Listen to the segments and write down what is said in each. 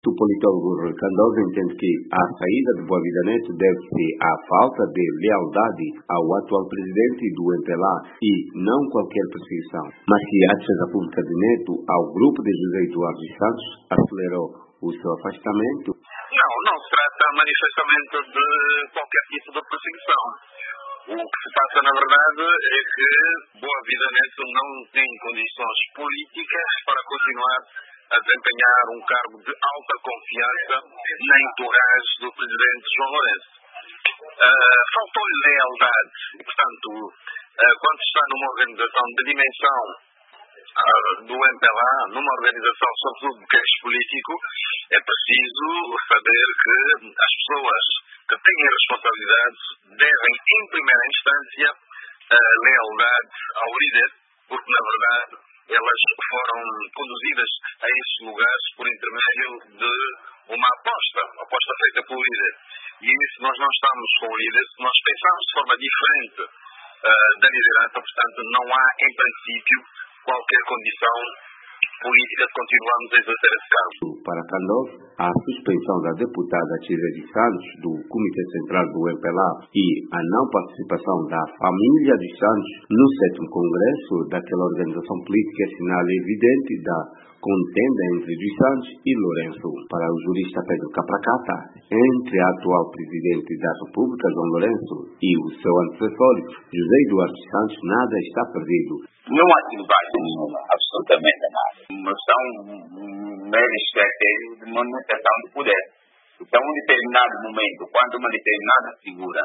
O politólogo Rui Candoso entende que a saída de Boa Vida Neto deve-se à falta de lealdade ao atual presidente do MPLA e não qualquer perseguição, mas que a defesa pública de Neto ao grupo de José Eduardo dos Santos acelerou o seu afastamento. Não se trata manifestamente de qualquer tipo de perseguição. O que se passa, na verdade, é que Boa Vida Neto não tem condições políticas para continuar a desempenhar um cargo de alta confiança na entourage do presidente João Lourenço. Faltou-lhe lealdade e, portanto, quando está numa organização de dimensão do MPLA, numa organização sobretudo de cariz político, é preciso saber que as pessoas que têm a responsabilidade devem, em primeira instância, lealdade ao líder, porque, na verdade, elas foram conduzidas a esses lugares por intermédio de uma aposta feita pelo líder. E isso nós não estamos com o líder, nós pensamos de forma diferente da liderança, portanto não há, em princípio, qualquer condição política de continuarmos a exercer esse cargo. Para Candoso, a suspensão da deputada Tiresi Santos do Comitê Central do MPLA e a não participação da família dos Santos no 7º Congresso daquela organização política é sinal evidente da contenda entre dos Santos e Lourenço. Para o jurista Pedro Capracata, entre a atual presidente da República, João Lourenço, e o seu antecessor, José Eduardo dos Santos, nada está perdido. Não há desvantagem nenhuma, absolutamente nada. Mas são meros critérios de manutenção do poder. Então, em um determinado momento, quando uma determinada figura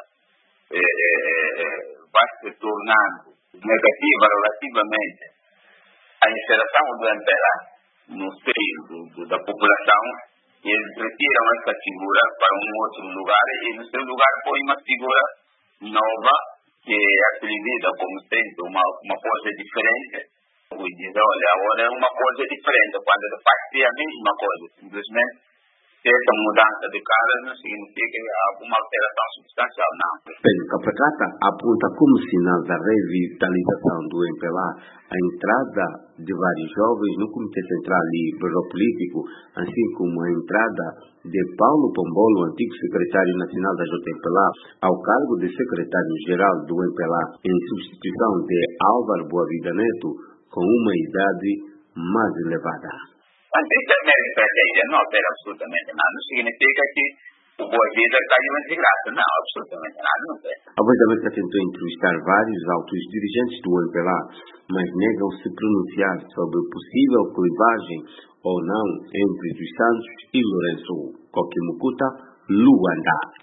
vai se tornando negativa relativamente à interação do MPLA no seio da população, eles retiram essa figura para um outro lugar e no seu lugar põe uma figura nova que é atribuída como sendo uma coisa diferente. E diz, olha, agora é uma coisa diferente, quando de facto é a mesma coisa. Simplesmente, essa mudança de cara não significa alguma alteração substancial, não. Pedro Capracata aponta como sinal da revitalização do MPLA a entrada de vários jovens no Comitê Central e Bureau Político, assim como a entrada de Paulo Pombolo, antigo secretário nacional da JMPLA, ao cargo de secretário-geral do MPLA, em substituição de Álvaro Boa Vida Neto, com uma idade mais elevada. Mas isso é mera estratégia, não altera absolutamente nada. Não significa que o Boa Vida caiu de graça. Não, absolutamente nada, não tem. A Voz da América tentou entrevistar vários altos dirigentes do MPLA, mas negam-se pronunciar sobre possível clivagem ou não entre dos Santos e Lourenço. Coquimucuta, Luanda.